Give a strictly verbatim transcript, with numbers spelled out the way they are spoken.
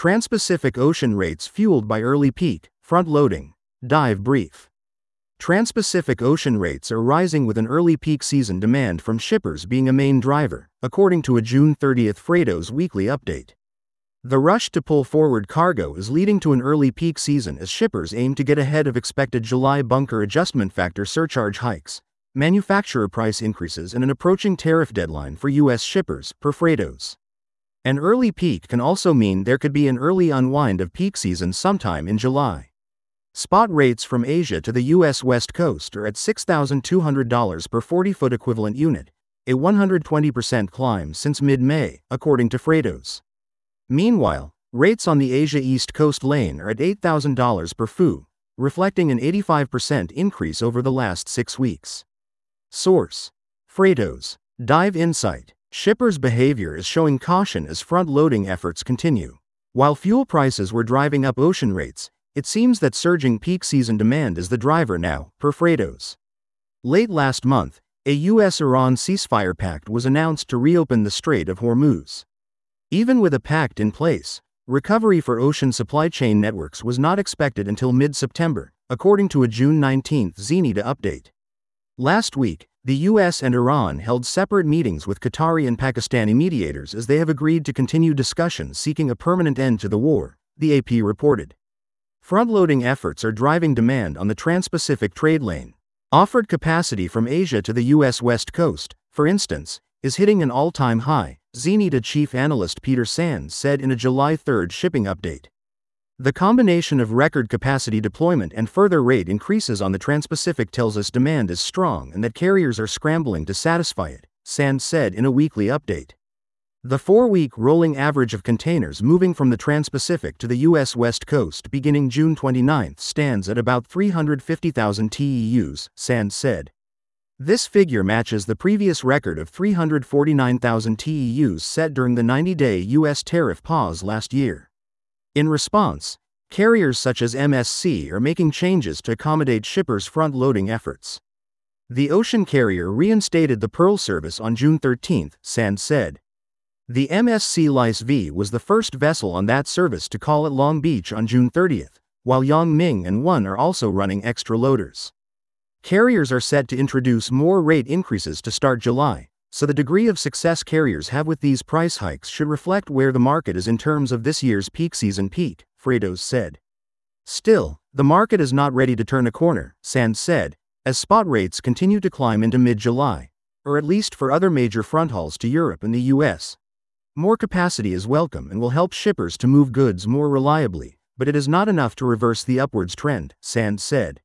Trans-Pacific Ocean rates fueled by early peak, front-loading. Dive brief. Trans-Pacific Ocean rates are rising with an early peak season demand from shippers being a main driver, according to a June thirtieth Freightos weekly update. The rush to pull forward cargo is leading to an early peak season as shippers aim to get ahead of expected July bunker adjustment factor surcharge hikes, manufacturer price increases, and an approaching tariff deadline for U S shippers, per Freightos. An early peak can also mean there could be an early unwind of peak season sometime in July. Spot rates from Asia to the U S West Coast are at six thousand two hundred dollars per forty-foot equivalent unit, a one hundred twenty percent climb since mid-May, according to Freightos. Meanwhile, rates on the Asia East Coast lane are at eight thousand dollars per F U, reflecting an eighty-five percent increase over the last six weeks. Source: Freightos. Dive Insight. Shippers' behavior is showing caution as front-loading efforts continue. While fuel prices were driving up ocean rates, it seems that surging peak season demand is the driver now, per Freightos. Late last month, a U S Iran ceasefire pact was announced to reopen the Strait of Hormuz. Even with a pact in place, recovery for ocean supply chain networks was not expected until mid-September, according to a June nineteenth Zenita update. Last week, the U S and Iran held separate meetings with Qatari and Pakistani mediators as they have agreed to continue discussions seeking a permanent end to the war, the A P reported. Front-loading efforts are driving demand on the Trans-Pacific trade lane. Offered capacity from Asia to the U S West Coast, for instance, is hitting an all-time high, Zenita chief analyst Peter Sands said in a July third shipping update. The combination of record capacity deployment and further rate increases on the Trans-Pacific tells us demand is strong and that carriers are scrambling to satisfy it, Sands said in a weekly update. The four-week rolling average of containers moving from the Trans-Pacific to the U S West Coast beginning June twenty-ninth stands at about three hundred fifty thousand T E Us, Sands said. This figure matches the previous record of three hundred forty-nine thousand T E Us set during the ninety-day U S tariff pause last year. In response, carriers such as M S C are making changes to accommodate shippers' front-loading efforts. The ocean carrier reinstated the Pearl service on June thirteenth, Sands said. The M S C Lice V was the first vessel on that service to call at Long Beach on June thirtieth, while Yang Ming and One are also running extra loaders. Carriers are set to introduce more rate increases to start July, so the degree of success carriers have with these price hikes should reflect where the market is in terms of this year's peak season peak, Freightos said. Still, the market is not ready to turn a corner, Sands said, as spot rates continue to climb into mid-July, or at least for other major front hauls to Europe and the U S. More capacity is welcome and will help shippers to move goods more reliably, but it is not enough to reverse the upwards trend, Sands said.